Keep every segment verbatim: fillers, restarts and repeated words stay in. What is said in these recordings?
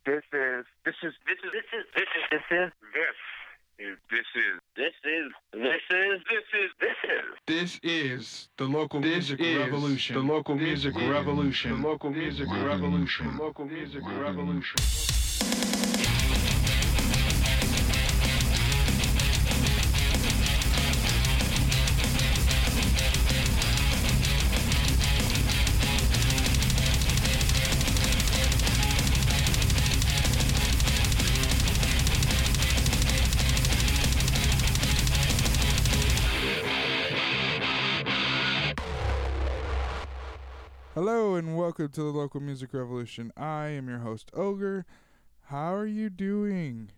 This is this is this is this is this is this is this is this is this is this is this is this is the local This music is revolution. the local This music is revolution. The local music revolution. The local music revolution. Hello and welcome to the Local Music Revolution. I am your host, Ogre. How are you doing?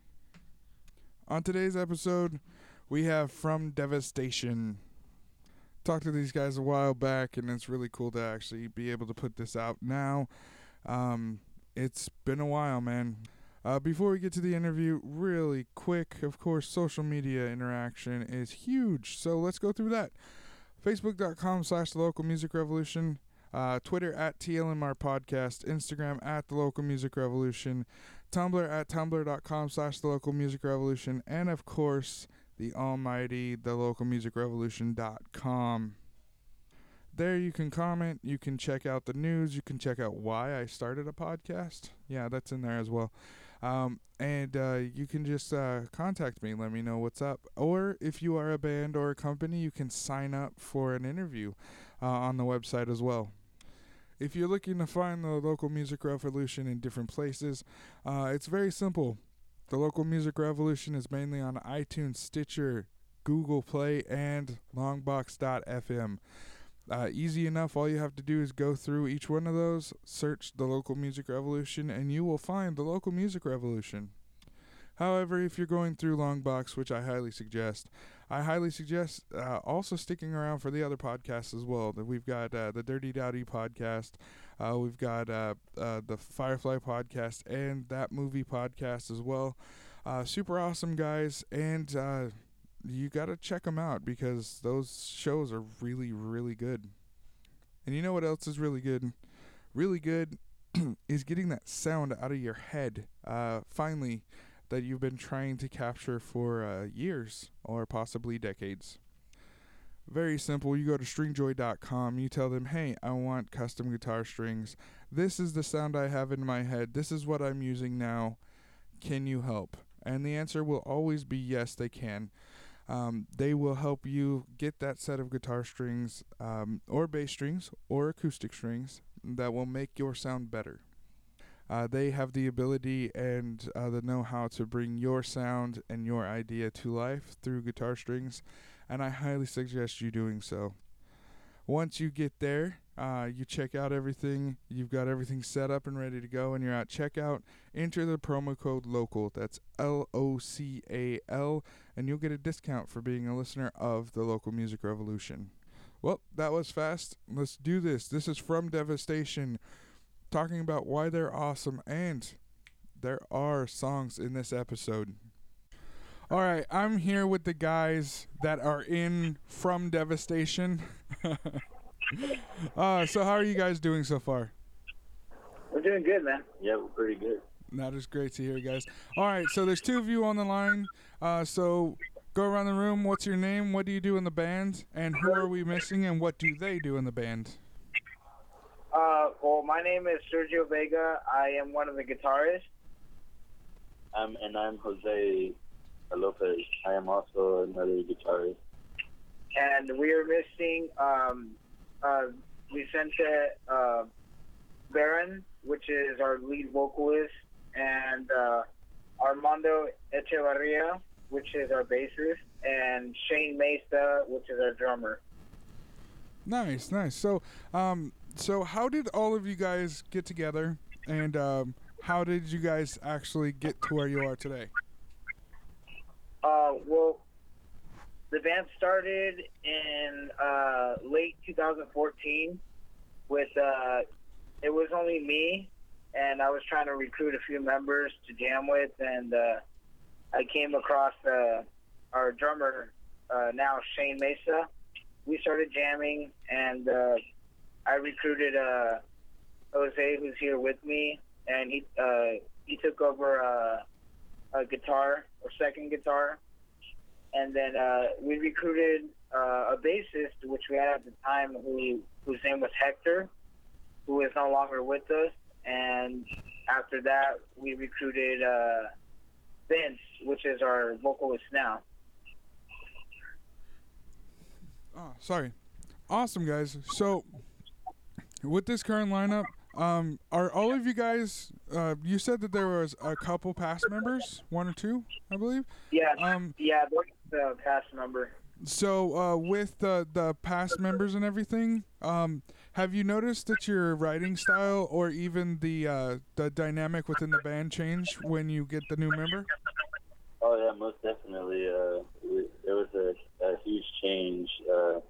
On today's episode, we have From Devastation. Talked to these guys a while back, and it's really cool to actually be able to put this out now. Um, it's been a while, man. Uh, before we get to the interview, really quick, of course, social media interaction is huge, so let's go through that. Facebook.com slash the Local Music Revolution. Uh, Twitter at T L M R Podcast, Instagram at The Local Music Revolution, Tumblr at tumblr.com slash The Local Music Revolution, and of course, the almighty The Local Music Revolution dot com. There you can comment, you can check out the news, you can check out why I started a podcast. Yeah, that's in there as well. Um, and uh, you can just uh, contact me, let me know what's up. Or if you are a band or a company, you can sign up for an interview uh, on the website as well. If you're looking to find the Local Music Revolution in different places, uh, it's very simple. The Local Music Revolution is mainly on iTunes, Stitcher, Google Play, and longbox dot f m. Uh, easy enough. All you have to do is go through each one of those, search the Local Music Revolution, and you will find the Local Music Revolution. However, if you're going through Longbox, which I highly suggest, I highly suggest uh, also sticking around for the other podcasts as well. We've got uh, the Dirty Dowdy podcast, uh, we've got uh, uh, the Firefly podcast, and That Movie podcast as well. Uh, super awesome guys, and uh, you got to check them out because those shows are really, really good. And you know what else is really good? Really good is getting that sound out of your head. Uh, finally, that you've been trying to capture for uh, years or possibly decades. Very simple. You go to string joy dot com. You tell them, hey, I want custom guitar strings. This is the sound I have in my head. This is what I'm using now. Can you help? And the answer will always be yes, they can. Um, they will help you get that set of guitar strings um, or bass strings or acoustic strings that will make your sound better. Uh, they have the ability and uh, the know-how to bring your sound and your idea to life through guitar strings, and I highly suggest you doing so. Once you get there, uh, you check out everything, you've got everything set up and ready to go, and you're at checkout, enter the promo code LOCAL, that's L O C A L, and you'll get a discount for being a listener of the Local Music Revolution. Well, that was fast. Let's do this. This is From Devastation, talking about why they're awesome, and there are songs in this episode. All right, I'm here with the guys that are in From Devastation. uh, so how are you guys doing so far? We're doing good, man. Yeah, we're pretty good. That is great to hear, guys. All right, so there's two of you on the line. Uh, so go around the room. What's your name? What do you do in the band? And who are we missing? And what do they do in the band? Uh, well, my name is Sergio Vega. I am one of the guitarists. Um, and I'm Jose Lopez. I am also another guitarist. And we are missing um, uh, Vicente uh, Barron, which is our lead vocalist, and uh, Armando Echevarria, which is our bassist, and Shane Mesa, which is our drummer. Nice, nice. So, um, so how did all of you guys get together, and um, how did you guys actually get to where you are today? Uh, well, the band started in uh, late two thousand fourteen with, uh, it was only me, and I was trying to recruit a few members to jam with, and uh, I came across uh, our drummer, uh, now Shane Mesa. We started jamming, and uh, I recruited uh, Jose, who's here with me, and he uh, he took over uh, a guitar or second guitar, and then uh, we recruited uh, a bassist, which we had at the time, who whose name was Hector, who is no longer with us, and after that we recruited uh, Vince, which is our vocalist now. Oh, sorry. Awesome, guys. So, with this current lineup, um, are all of you guys? Uh, you said that there was a couple past members, one or two, I believe. Yeah, Um, yeah, that's the past member. So, uh, with the the past members and everything, um, have you noticed that your writing style or even the uh, the dynamic within the band change when you get the new member? Oh yeah, most definitely. Uh, it, there was a, a huge change. Uh,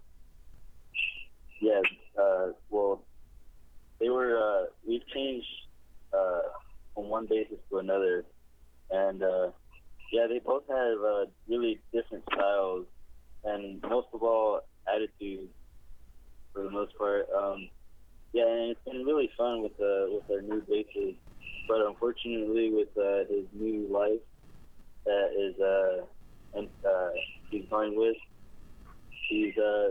yeah. Uh, well, they were. Uh, we've changed uh, from one basis to another, and uh, yeah, they both have uh, really different styles, and most of all, attitude. For the most part, um, yeah, and it's been really fun with uh, with our new basis, but unfortunately, with uh, his new life that is uh and uh he's going with he's uh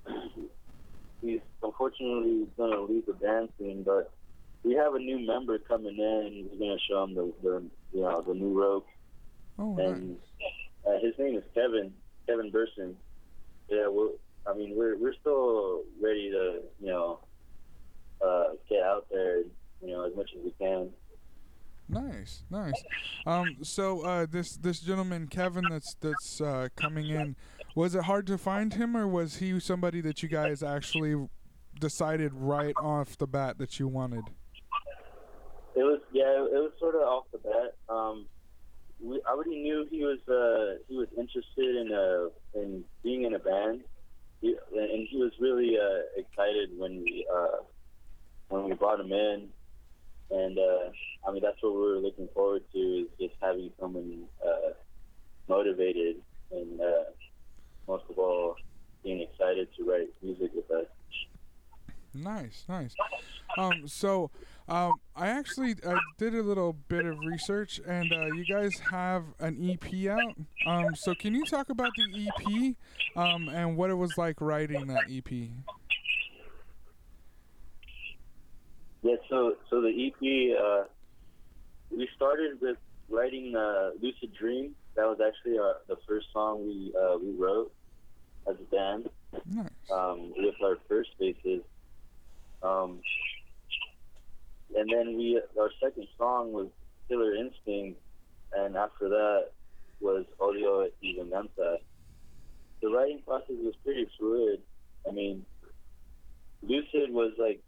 he's unfortunately gonna leave the band soon, but we have a new member coming in. We're gonna show him the, the you know the new ropes. Oh, And nice. uh, his name is Kevin Kevin Burson. Yeah, we're I mean we're we're still ready to you know uh get out there you know as much as we can. Nice, nice. Um, so uh, this this gentleman Kevin that's that's uh, coming in, was it hard to find him, or was he somebody that you guys actually decided right off the bat that you wanted? It was yeah, it was sort of off the bat. Um, we I already knew he was uh, he was interested in uh in being in a band, he, and he was really uh, excited when we uh, when we brought him in. And, uh, I mean, that's what we were looking forward to, is just having someone uh, motivated and, uh, most of all, being excited to write music with us. Nice, nice. Um, so um, I actually I did a little bit of research, and uh, you guys have an E P out. Um, so can you talk about the E P um, and what it was like writing that E P? Yeah, so so the E P, uh, we started with writing uh, Lucid Dream. That was actually our, the first song we uh, we wrote as a band. Nice. Um, with our first basis. Um, and then we our second song was Killer Instinct, and after that was Odio y Venganza. The writing process was pretty fluid. I mean, Lucid was like,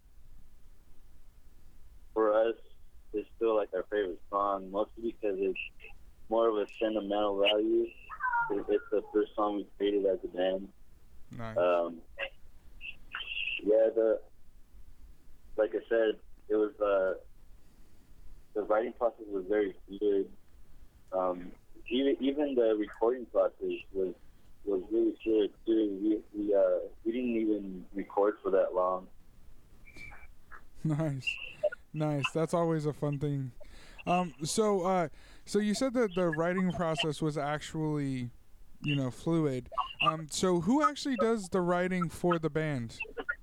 for us, it's still like our favorite song, mostly because it's more of a sentimental value. It's the first song we created as a band. Nice. Um, yeah, the like I said, it was uh, the writing process was very fluid. Um, even even the recording process was was really fluid too. We we uh, we didn't even record for that long. Nice. Nice. That's always a fun thing. Um, so, uh, so you said that the writing process was actually, you know, fluid. Um, so who actually does the writing for the band?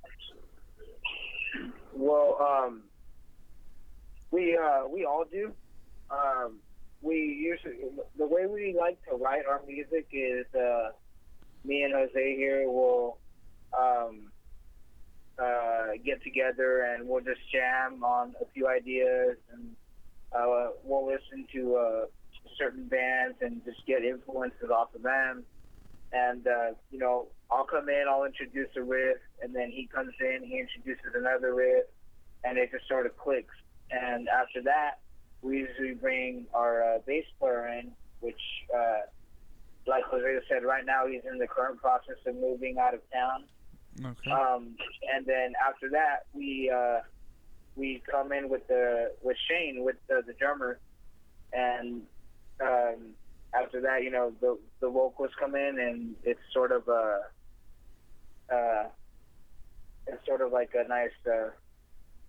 Well, um, we uh, we all do. Um, we usually the way we like to write our music is uh, me and Jose here will um, uh, get together and we'll just jam on a few ideas, and uh, we'll listen to uh, certain bands and just get influences off of them. And uh, you know, I'll come in, I'll introduce a riff, and then he comes in, he introduces another riff, and it just sort of clicks. And after that, we usually bring our uh, bass player in, which, uh, like Jose said, right now he's in the current process of moving out of town. Okay. Um, and then after that, we uh, we come in with the with Shane, with the, the drummer, and um, after that, you know, the the vocals come in, and it's sort of a uh, it's sort of like a nice uh,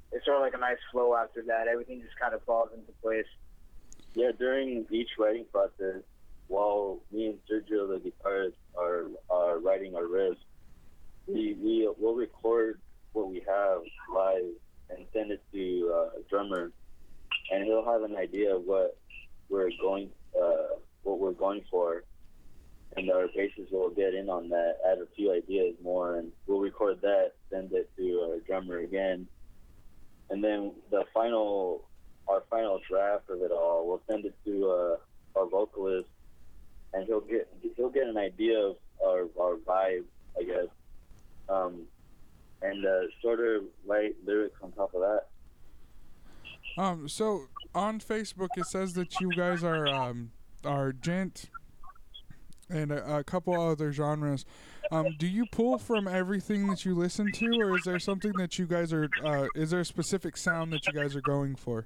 it's sort of like a nice flow after that. Everything just kind of falls into place. Yeah, during each writing process, while me and Sergio, the guitarist, are are writing our riffs, we we will record what we have live and send it to uh, a drummer, and he'll have an idea of what we're going uh, what we're going for, and our bassist will get in on that, add a few ideas more, and we'll record that, send it to our drummer again, and then the final our final draft of it all, we'll send it to uh, our vocalist, and he'll get he'll get an idea of our our vibe, I guess, um, and uh, sort of write lyrics on top of that. Um, so on Facebook it says that you guys are um are djent and a, a couple other genres. Um, do you pull from everything that you listen to, or is there something that you guys are? Uh, is there a specific sound that you guys are going for?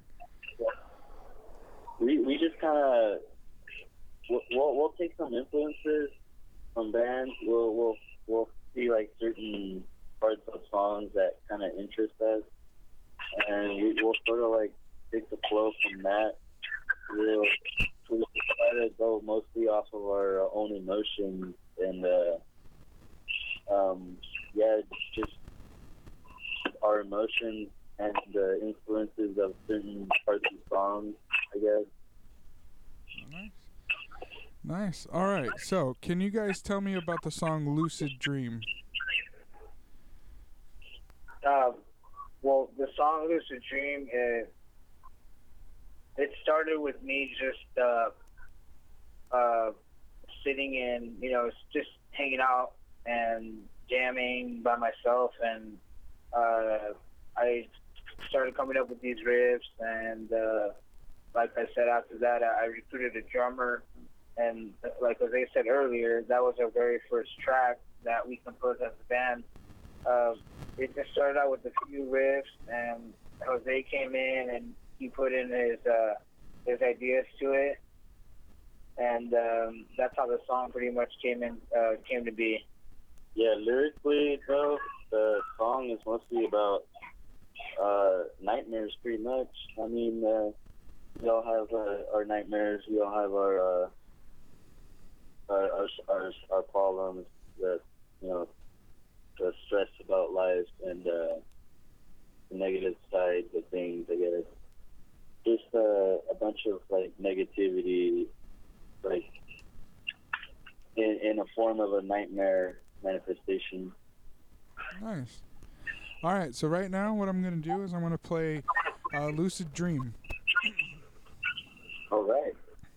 We we just kind of we'll, we'll we'll take some influences from bands. We'll we'll we'll see like certain parts of songs that kind of interest us, and we, we'll sort of like take the flow from that. We'll, we'll try to go mostly off of our own emotions and uh, um yeah, just our emotions and the influences of certain parts of songs, I guess. Nice. Nice. All right. So, can you guys tell me about the song Lucid Dream? Uh, well, the song Lucid Dream, is, it started with me just uh, uh, sitting in, you know, just hanging out and jamming by myself, and uh, I started coming up with these riffs, and uh, like I said, after that, I, I recruited a drummer, and like Jose said earlier, that was our very first track that we composed as a band. Uh, it just started out with a few riffs, and Jose came in and he put in his uh, his ideas to it, and um, that's how the song pretty much came in uh, came to be. Yeah, lyrically though, the song is mostly about uh, nightmares, pretty much. I mean, uh, we all have uh, our nightmares. We all have our uh, our, our our our problems, that you know, the stress about life and uh, the negative sides of things. I guess just uh, a bunch of like negativity, like in in a form of a nightmare manifestation. Nice. All right. So right now, what I'm gonna do is I'm gonna play uh, Lucid Dream. All right.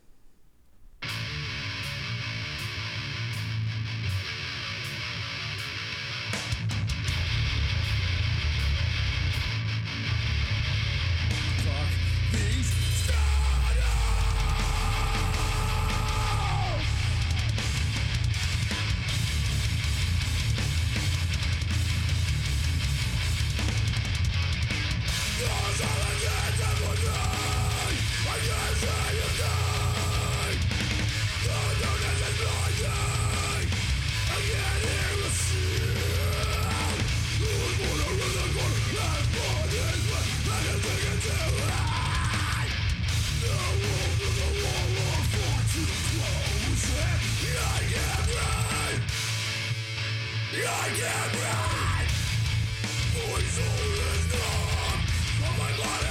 I can't breathe. My soul is numb. My body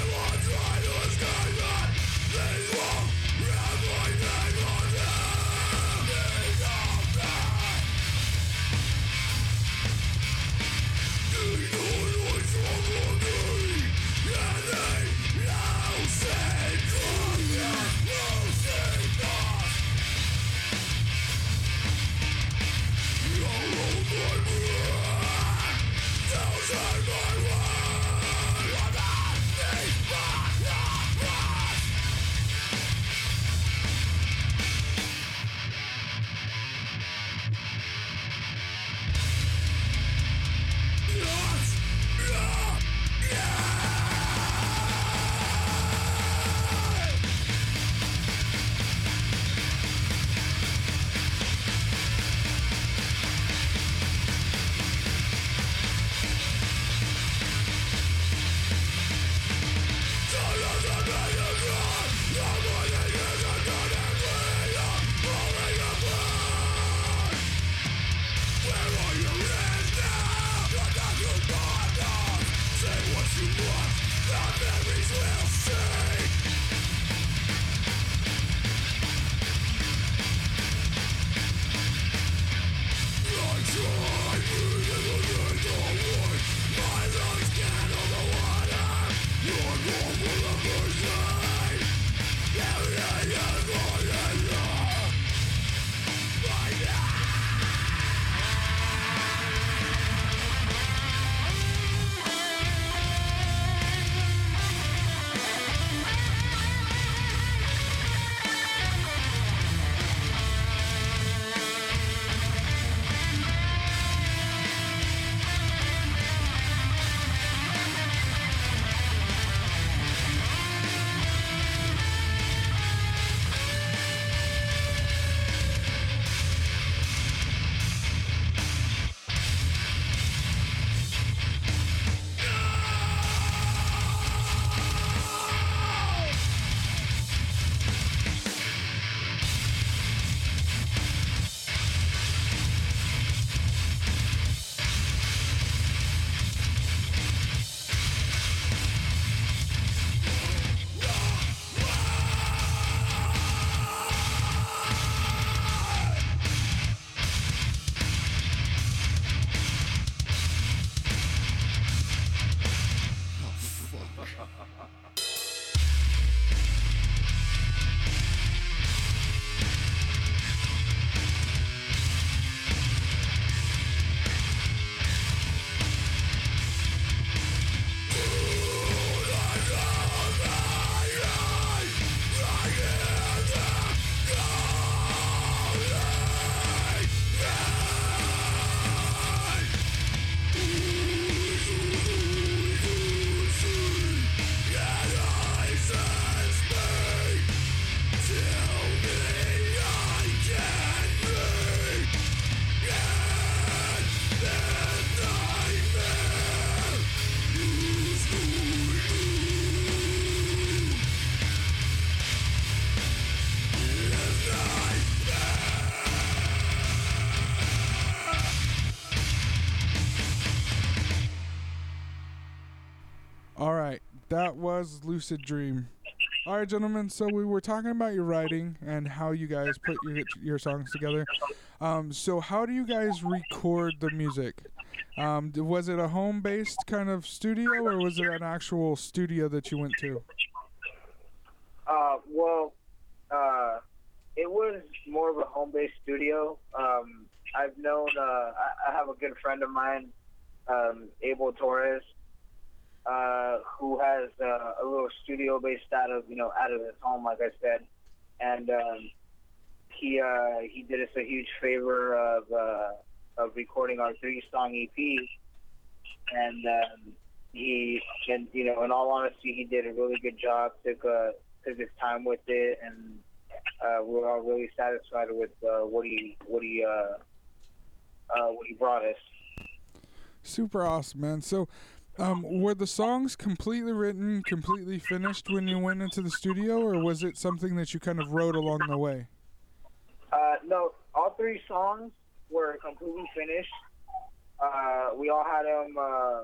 All right, that was Lucid Dream. All right, gentlemen, so we were talking about your writing and how you guys put your your songs together. Um, so how do you guys record the music? Um, d- was it a home-based kind of studio, or was it an actual studio that you went to? Uh, well, uh, it was more of a home-based studio. Um, I've known, uh, I, I have a good friend of mine, um, Abel Torres, uh, who has uh, a little studio based out of, you know, out of his home, like I said. And um, he uh, he did us a huge favor of uh, of recording our three-song E P. And um, he, and you know, in all honesty, he did a really good job. Took uh, took his time with it, and uh, we we're all really satisfied with uh, what he what he uh, uh, what he brought us. Super awesome, man. So, um, were the songs completely written, completely finished when you went into the studio, or was it something that you kind of wrote along the way? Uh, no, all three songs were completely finished. Uh, we all had them. Uh,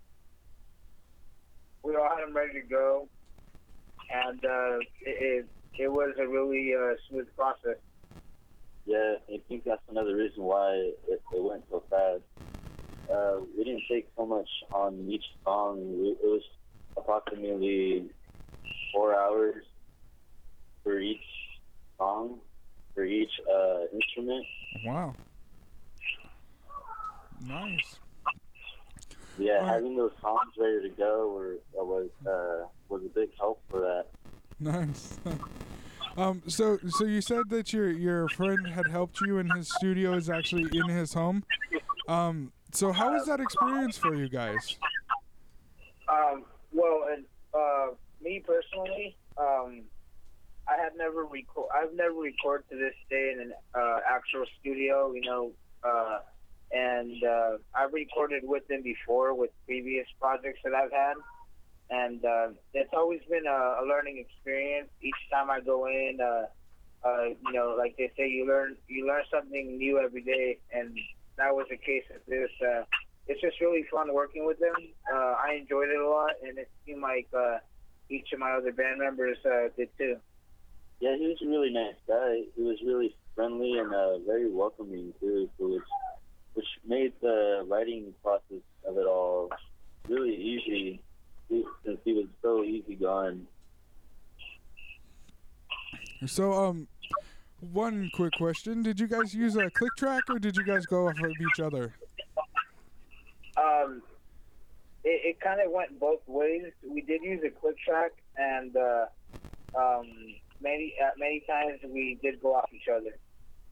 we all had them ready to go, and uh, it, it it was a really uh, smooth process. Yeah, I think that's another reason why it, it went so fast. Uh, we didn't take so much on each song. We, it was approximately four hours for each song, for each uh, instrument. Wow. Nice. Yeah, All right. having those songs ready to go were, was uh, was a big help for that. Nice. um. So, so you said that your your friend had helped you, and his studio is actually in his home. Um. So, how was that experience for you guys? Um, well, and uh, me personally, um, I have never record. I've never recorded to this day in an uh, actual studio. You know, uh, and uh, I've recorded with them before with previous projects that I've had, and uh, it's always been a, a learning experience. Each time I go in, uh, uh, you know, like they say, you learn you learn something new every day, and that was the case with this. Uh, it's just really fun working with them. Uh, I enjoyed it a lot, and it seemed like uh, each of my other band members uh, did too. Yeah, he was a really nice guy. He was really friendly and uh, very welcoming too, so which which made the writing process of it all really easy, since he was so easygoing. So, um, one quick question: did you guys use a click track, or did you guys go off of each other? Um, it, it kind of went both ways. We did use a click track, and uh, um, many uh, many times we did go off each other.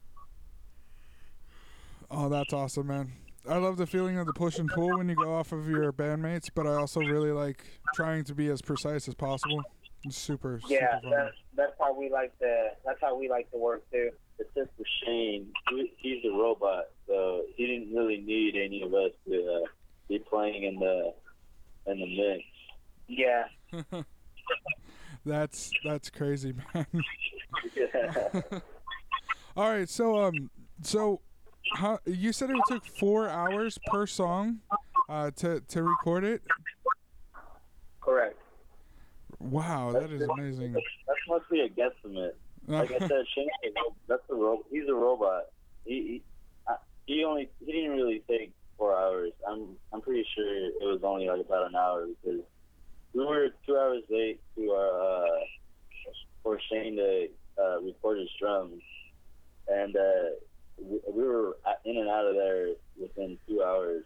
Oh, that's awesome, man. I love the feeling of the push and pull when you go off of your bandmates, but I also really like trying to be as precise as possible. It's super, Yeah, super fun. that's that's how we like to that's how we like to work too. Except for Shane, he, he's a robot, so he didn't really need any of us to uh, be playing in the in the mix. Yeah. That's that's crazy, man. Yeah. All right, so um, so how you said it took four hours per song, uh, to to record it. Correct. Wow, that is amazing. That's mostly a guesstimate. Like I said, Shane, that's a ro- he's a robot. He he, I- he only he didn't really take four hours. I'm I'm pretty sure it was only like about an hour, because we were two hours late to our uh, for Shane to uh, record his drums, and uh, we, we were in and out of there within two hours.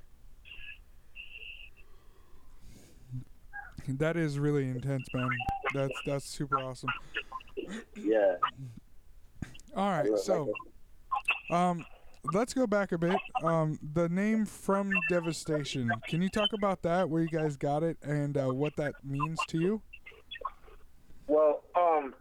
That is really intense, man. That's that's super awesome. Yeah. All right, so um, let's go back a bit. Um, the name From Devastation. Can you talk about that? Where you guys got it and uh, what that means to you? Well, um,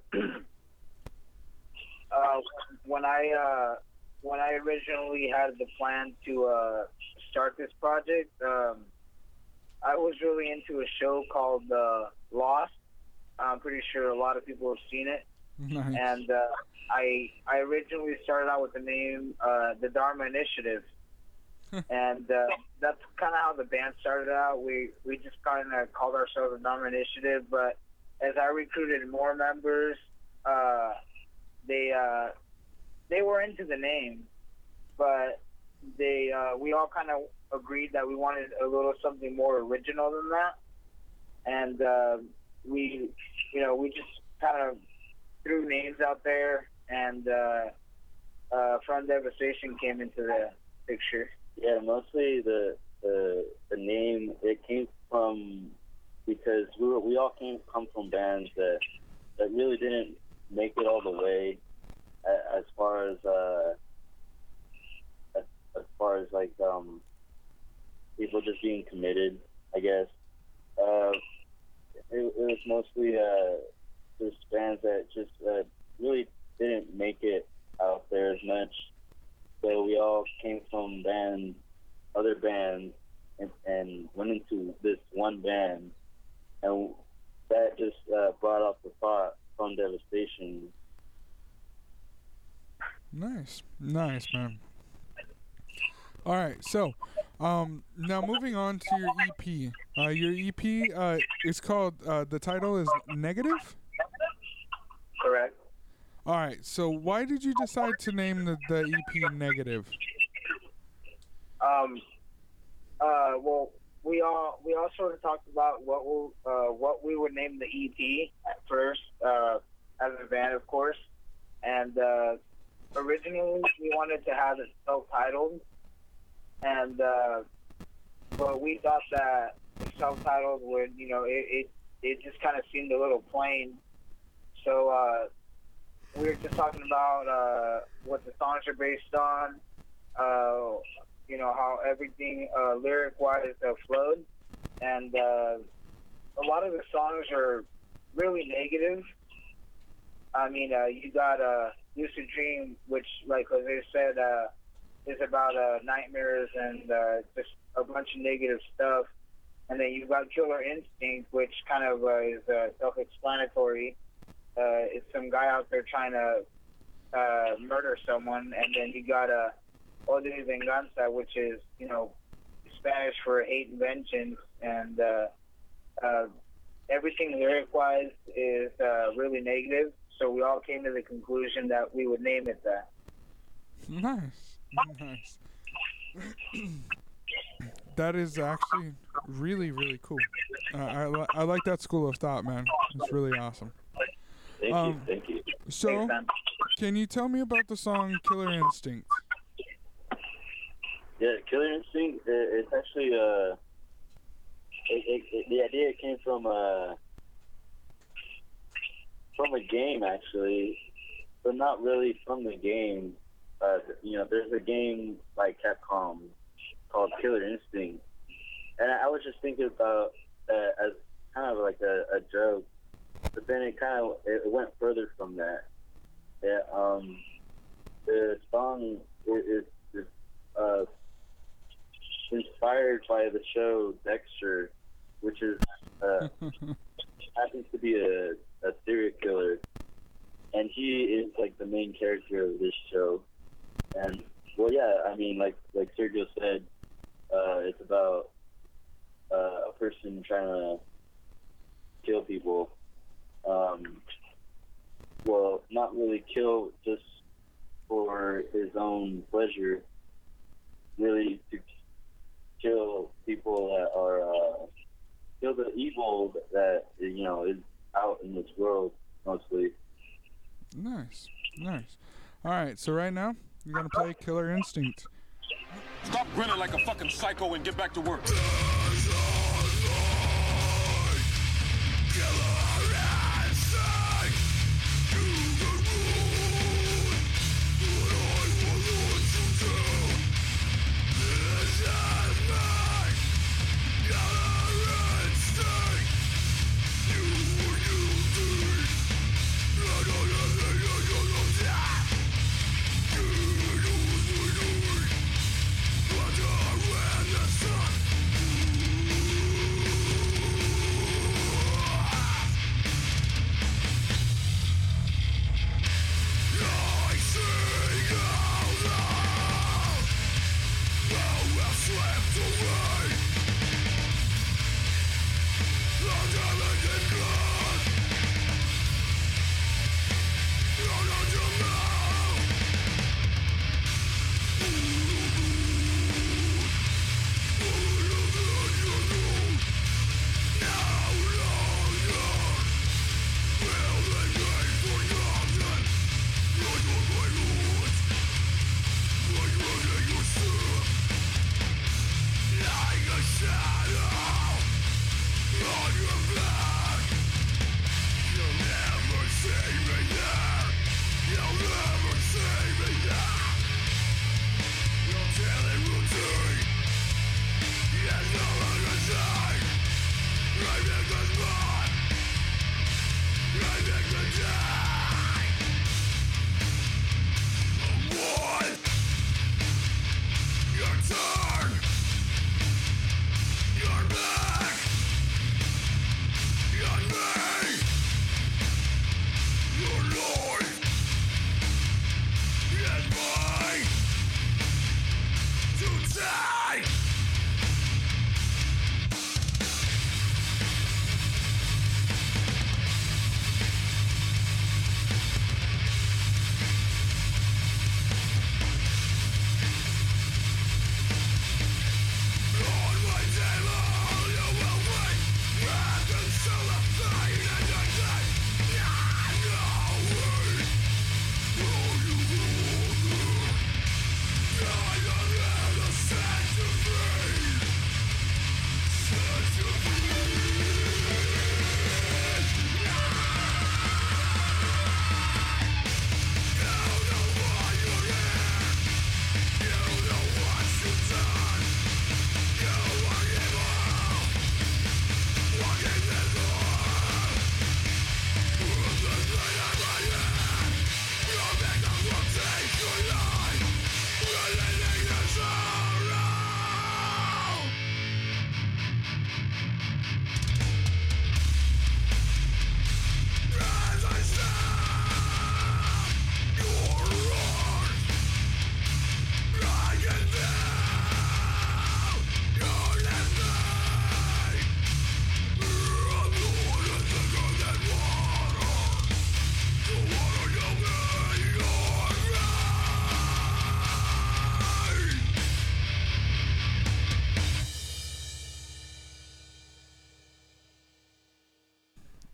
uh, when I uh, when I originally had the plan to uh, start this project, um, I was really into a show called uh, Lost. I'm pretty sure a lot of people have seen it. Nice. And uh, I I originally started out with the name uh, the Dharma Initiative, and uh, that's kind of how the band started out. We we just kind of called ourselves the Dharma Initiative, but as I recruited more members, uh, they uh, they were into the name, but they uh, we all kind of agreed that we wanted a little something more original than that, and uh, we you know we just kind of threw names out there, and uh, uh, From Devastation came into the picture. Yeah, mostly the the the name, it came from, because we were, we all came come from bands that that really didn't make it all the way, as, as far as uh as, as far as like um people just being committed, I guess. Uh, it, it was mostly uh just bands that just uh, really didn't make it out there as much. So we all came from bands, other bands, and, and went into this one band, and that just uh, brought up the thought From Devastation. Nice, nice, man. All right, so um, now moving on to your E P. Uh, your E P uh, is called. Uh, the title is Negative. Correct. All right, so why did you decide to name the, the E P Negative? Um. Uh. Well, we all we all sort of talked about what we uh what we would name the E P at first, uh, as a band, of course, and uh, originally we wanted to have it self-titled, and uh, but we thought that the self-titled would, you know, it it, it just kind of seemed a little plain. So uh, we were just talking about uh, what the songs are based on, uh, you know, how everything uh, lyric-wise uh, flowed. And uh, a lot of the songs are really negative. I mean, uh, you got uh, Lucid Dream, which, like Jose said, uh, is about uh, nightmares and uh, just a bunch of negative stuff. And then you've got Killer Instinct, which kind of uh, is uh, self-explanatory. Uh, it's some guy out there trying to uh, murder someone, and then you got a uh, Odio y Venganza, which is, you know, Spanish for hate and vengeance, and uh, uh, everything lyric-wise is uh, really negative. So we all came to the conclusion that we would name it that. Nice, nice. That is actually really, really cool. Uh, I li- I like that school of thought, man. It's really awesome. Thank Um, you, thank you. So, Thanks, man. can you tell me about the song "Killer Instinct"? Yeah, Killer Instinct. It, it's actually uh, it, it, it, the idea came from uh, from a game actually, but not really from the game. Uh, you know, there's a game by Capcom called Killer Instinct, and I was just thinking about uh, as kind of like a, a joke, but then it kind of it went further from that. Yeah, um, the song is, is uh, inspired by the show Dexter, which is uh, happens to be a, a serial killer, and he is like the main character of this show. And well, yeah, I mean, like like Sergio said, uh, it's about uh, a person trying to kill people. Um, well, not really kill just for his own pleasure. Really to kill people that are uh, kill the evil that you know is out in this world mostly. Nice, nice. All right, so right now you're gonna play "Killer Instinct." Stop grinning like a fucking psycho and get back to work. What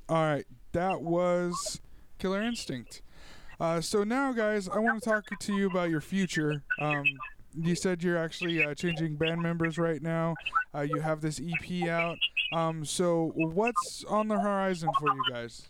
All right, that was Killer Instinct. Uh, so now, guys, I want to talk to you about your future. Um, you said you're actually uh, changing band members right now. Uh, you have this E P out. Um, so what's on the horizon for you guys?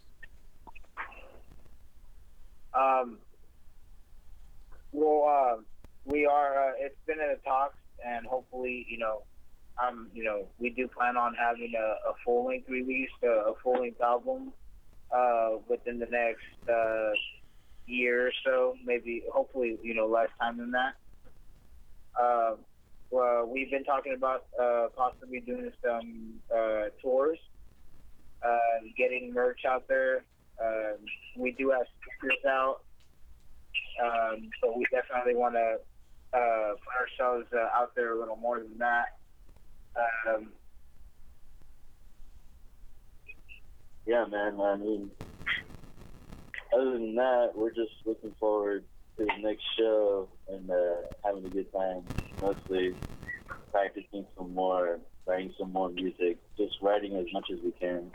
Um, well, uh, we are, uh, it's been in the talks, and hopefully, you know, um, you know, we do plan on having a, a full-length release, a, a full-length album, uh, within the next, uh, year or so, maybe, hopefully, you know, less time than that. Uh, well, we've been talking about, uh, possibly doing some, uh, tours, uh, getting merch out there. Um, we do have stickers out, um, but we definitely want to uh, put ourselves uh, out there a little more than that. Um, Yeah, man. I mean, other than that, we're just looking forward to the next show and uh, having a good time. Mostly practicing some more, writing some more music, just writing as much as we can.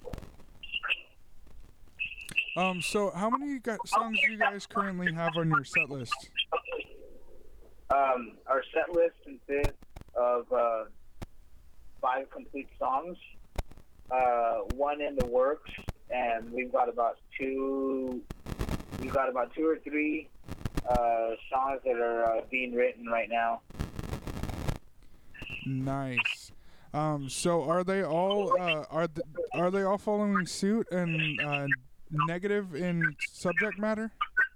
Um, so how many gu- songs do you guys currently have on your set list? um, our set list consists of uh, five complete songs, uh, one in the works, and we've got about two. We've got about two or three uh, songs that are uh, being written right now. Nice. Um, so are they all uh, are th- are they all following suit and uh, negative in subject matter?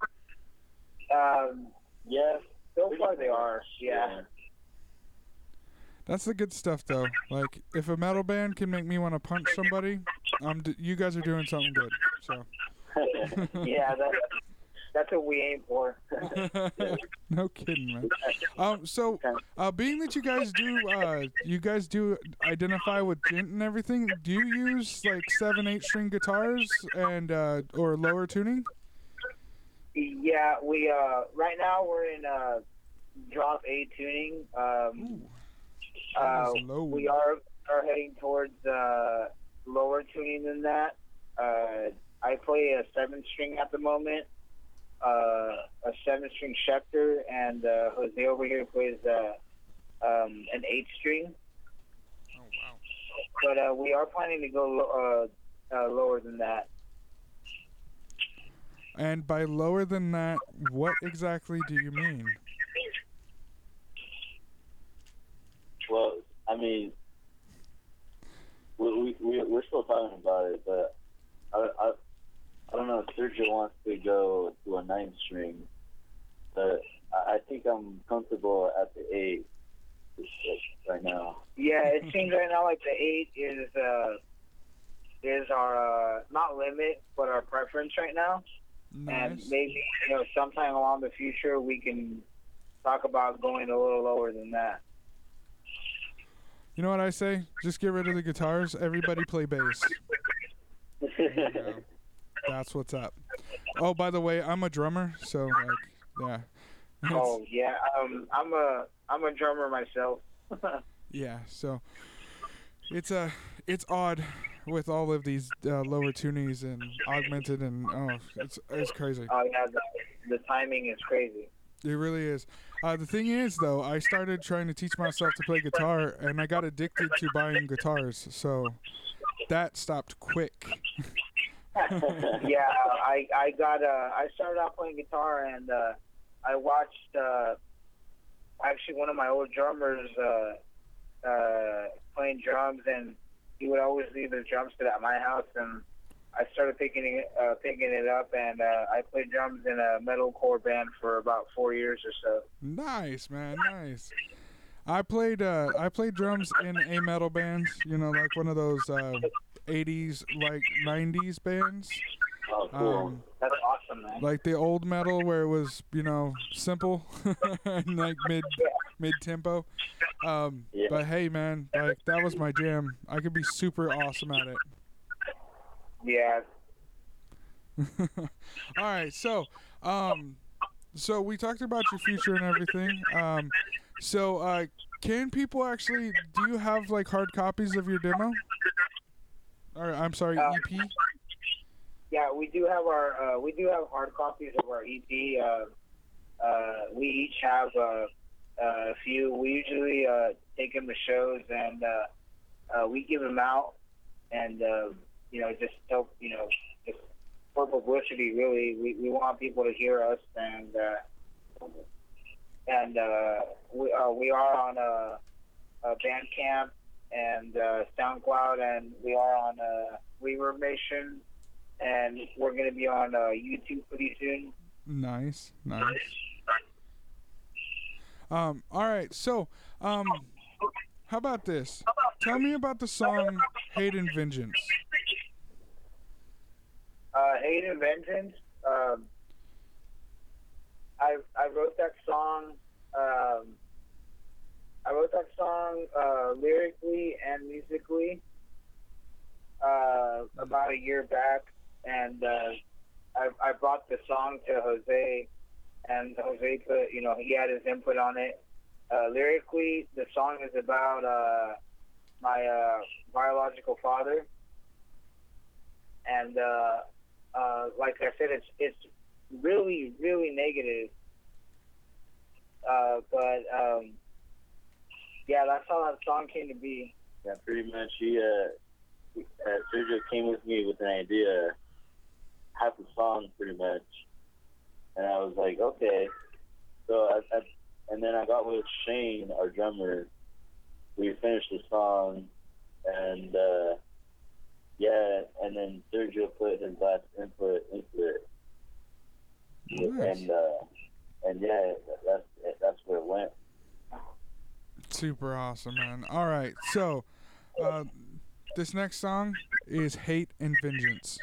Um, yes, so far they are. Yeah. That's the good stuff, though. Like, if a metal band can make me want to punch somebody, um, d- you guys are doing something good. So. Yeah, that, that's what we aim for. No kidding, man. Um, so, uh, being that you guys do, uh, you guys do identify with djent and everything, do you use like seven, eight string guitars and uh, or lower tuning? Yeah, we uh, right now we're in uh, drop A tuning. Um, Ooh, uh, that is low. we are are heading towards uh, lower tuning than that. Uh, I play a seven string at the moment. Uh, a seven-string Schecter, and uh, Jose over here plays uh, um, an eight-string. Oh, wow. But uh, we are planning to go lo- uh, uh, lower than that. And by lower than that, what exactly do you mean? Well, I mean, we, we, we're still talking about it, but I, I, I don't know if Sergio wants to go to a nine string, but I, I think I'm comfortable at the eight right now. Yeah, it seems right now like the eight is uh, is our uh, not limit, but our preference right now. Nice. And maybe, you know, sometime along the future we can talk about going a little lower than that. You know what I say? Just get rid of the guitars. Everybody play bass. There you go. That's what's up. Oh, by the way, I'm a drummer, so like, yeah. Oh yeah, um, I'm a I'm a drummer myself. Yeah, so it's a uh, it's odd with all of these uh, lower tunings and augmented and oh, it's it's crazy. Oh yeah, the, the timing is crazy. It really is. Uh, the thing is, though, I started trying to teach myself to play guitar, and I got addicted to buying guitars, so that stopped quick. Yeah, I I got uh I started out playing guitar, and uh, I watched uh, actually one of my old drummers uh, uh, playing drums, and he would always leave his drum set at my house, and I started picking it uh, picking it up, and uh, I played drums in a metalcore band for about four years or so. Nice, man, nice. I played uh, I played drums in a metal band, you know, like one of those uh, eighties, like nineties bands. Oh, cool. Um, That's awesome, man. like the old metal where it was, you know, simple and like mid mid tempo. Um, Yeah. But hey, man, like that was my jam. I could be super awesome at it. Yeah. All right, so um, so we talked about your future and everything. Um, so uh, can people actually? Do you have like hard copies of your demo? Or I'm sorry, Uh, E P. yeah, we do have our uh, we do have hard copies of our E P. Uh, uh, we each have uh, a few. We usually uh, take them to shows and uh, uh, we give them out, and uh, you know, just help, you know, just for publicity. Really, we we want people to hear us, and uh, and uh, we uh, we are on a, a Bandcamp and uh, SoundCloud, and we are on uh, Reverb Nation. And we're going to be on uh, YouTube pretty soon. Nice, nice. Um, all right, so um, how about this? Tell me about the song "Hate and Vengeance." Uh, Hate and Vengeance. Um, I I wrote that song. Um, I wrote that song uh, lyrically and musically uh, about a year back. And uh, I, I brought the song to Jose, and Jose put, you know, he had his input on it. Uh, lyrically, the song is about uh, my uh, biological father, and uh, uh, like I said, it's it's really really negative. Uh, but um, yeah, that's how that song came to be. Yeah, pretty much. He, uh, uh, Sergio came with me with an idea. Half the song, pretty much, and I was like, okay. So, I, I, and then I got with Shane, our drummer. We finished the song, and uh, yeah, and then Sergio put his last input into it, Nice. and uh, and yeah, that's that's where it went. Super awesome, man. All right, so uh, this next song is "Hate and Vengeance."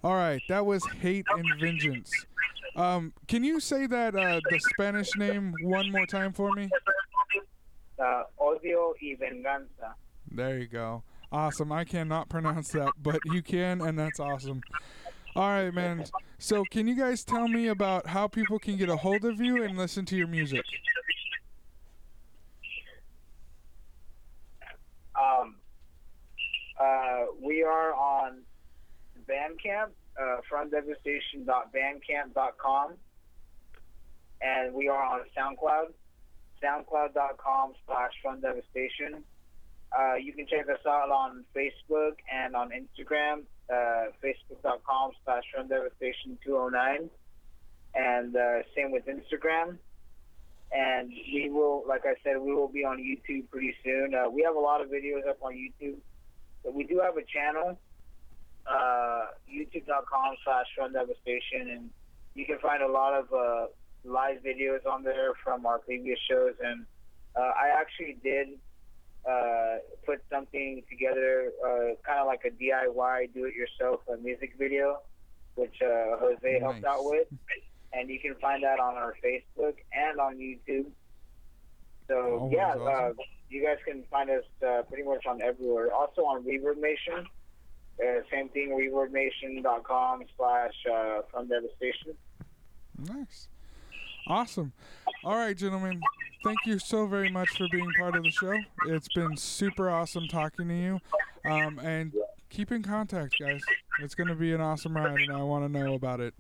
All right, that was Hate and Vengeance. Um, can you say that uh, the Spanish name one more time for me? Uh, Odio y Venganza. There you go. Awesome. I cannot pronounce that, but you can, and that's awesome. All right, man. So can you guys tell me about how people can get a hold of you and listen to your music? Um, uh, we are on Bandcamp, uh, from devastation dot bandcamp dot com, and we are on SoundCloud, soundcloud dot com slash from devastation. Uh, you can check us out on Facebook and on Instagram, uh, facebook dot com slash from devastation two oh nine, and uh, same with Instagram. And we will, like I said, we will be on YouTube pretty soon. Uh, we have a lot of videos up on YouTube, but we do have a channel, uh, youtube dot com slash from devastation, and you can find a lot of uh, live videos on there from our previous shows. And uh, I actually did uh, put something together, uh, kind of like a D I Y, do-it-yourself uh, music video, which uh, Jose Nice. helped out with. And you can find that on our Facebook and on YouTube. So, Oh, yeah, that's awesome. uh, you guys can find us uh, pretty much on everywhere. Also on Reverb Nation. Uh, same thing, reverb nation dot com slash uh, from devastation. Nice. Awesome. All right, gentlemen. Thank you so very much for being part of the show. It's been super awesome talking to you. Um, and keep in contact, guys. It's going to be an awesome ride, and I want to know about it.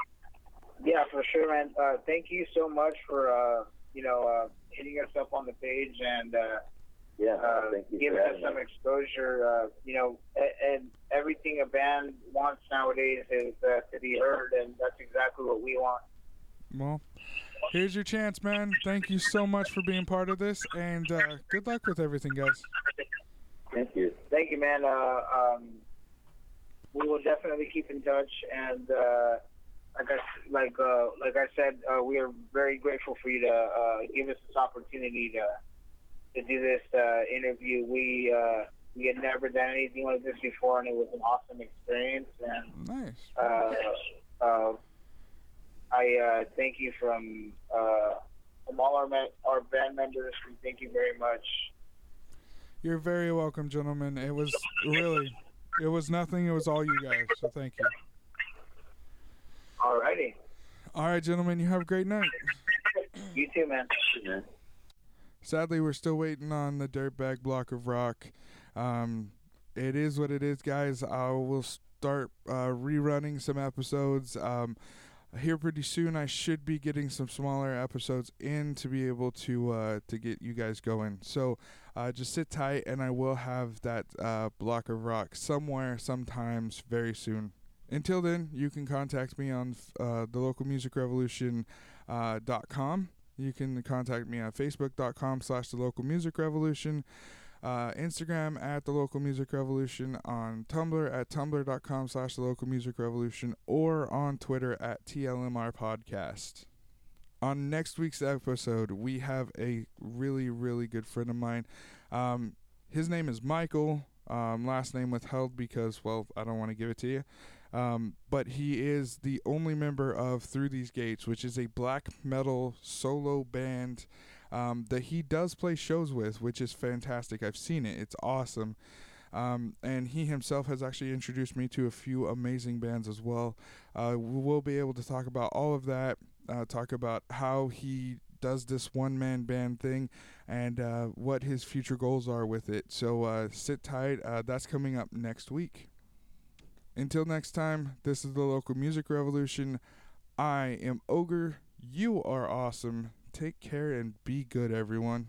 Yeah, for sure, man. Uh, thank you so much for, uh, you know, uh, hitting us up on the page and uh, Yeah, uh, thank you for giving us having some me. exposure. Uh, you know, and, and everything a band wants nowadays is uh, to be heard, and that's exactly what we want. Well, here's your chance, man. Thank you so much for being part of this, and uh, good luck with everything, guys. Thank you. Thank you, man. Uh, um, we will definitely keep in touch, and uh, like I like uh, like I said, uh, we are very grateful for you to uh, give us this opportunity to to do this uh, interview. We uh, we had never done anything like this before, and it was an awesome experience. And Nice. uh, uh, I uh, thank you from uh, from all our me- our band members. We thank you very much. You're very welcome, gentlemen. It was really, it was nothing. It was all you guys. So thank you. Alrighty, All right, gentlemen. You have a great night. you too, man. Yeah. Sadly, we're still waiting on the Dirtbag Block of Rock. Um, it is what it is, guys. I will start uh, rerunning some episodes. Um, here pretty soon, I should be getting some smaller episodes in to be able to uh, to get you guys going. So uh, just sit tight, and I will have that uh, Block of Rock somewhere, sometimes, very soon. Until then, you can contact me on uh, the local music revolution dot com. You can contact me on facebook dot com slash the local music revolution, uh, Instagram at the local music revolution, on Tumblr at tumblr dot com slash the local music revolution, or on Twitter at T L M R podcast. On next week's episode, we have a really, really good friend of mine. Um, his name is Michael, um, last name withheld because, well, I don't want to give it to you. Um, but he is the only member of Through These Gates, which is a black metal solo band um, that he does play shows with, which is fantastic. I've seen it. It's awesome. Um, and he himself has actually introduced me to a few amazing bands as well. Uh, we'll be able to talk about all of that, uh, talk about how he does this one-man band thing, and uh, what his future goals are with it. So uh, sit tight. Uh, that's coming up next week. Until next time, this is the Local Music Revolution. I am Ogre. You are awesome. Take care and be good, everyone.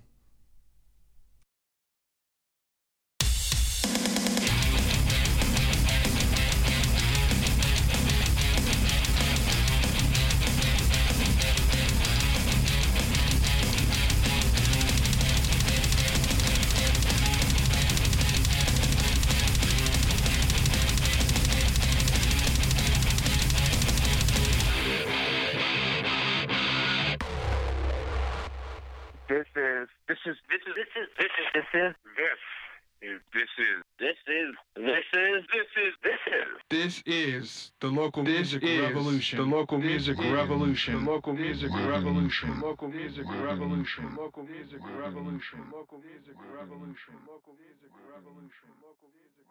This is this is this is this is this is this is this is this is This is this is this is this is This is the local This music is revolution. the local This music is revolution. The local music revolution. Local music revolution. Local music revolution. Local music revolution. Local music revolution. Local music revolution.